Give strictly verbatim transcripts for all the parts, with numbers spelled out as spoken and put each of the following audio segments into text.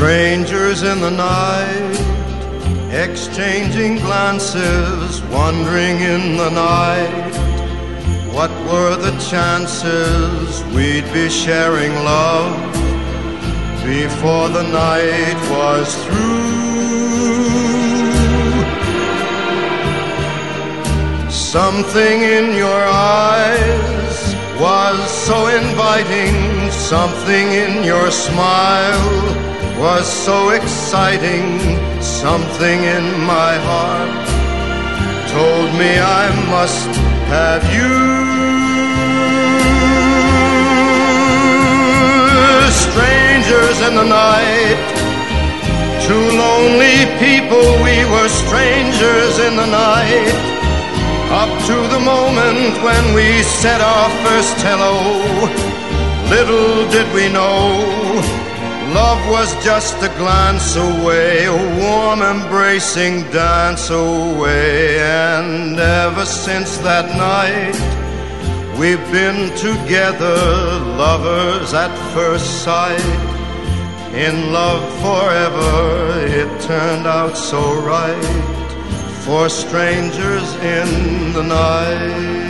Strangers in the night, exchanging glances, wandering in the night. What were the chances we'd be sharing love before the night was through? Something in your eyes was so inviting, something in your smile was so exciting, something in my heart told me I must have you. Strangers in the night, two lonely people, we were strangers in the night, up to the moment when we said our first hello. Little did we know, love was just a glance away, a warm embracing dance away. And ever since that night, we've been together, lovers at first sight. In love forever, it turned out so right, for strangers in the night.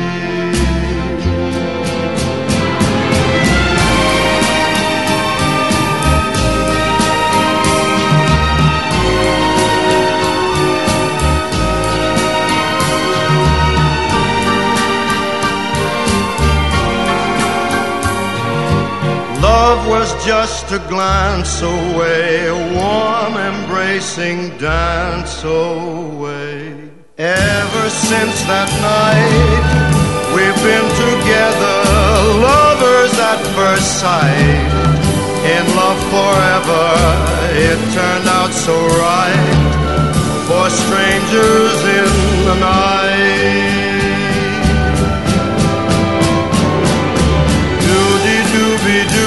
Love was just a glance away, a warm embracing dance away. Ever since that night, we've been together, lovers at first sight. In love forever, it turned out so right, for strangers in the night. Doody-dooby-doo.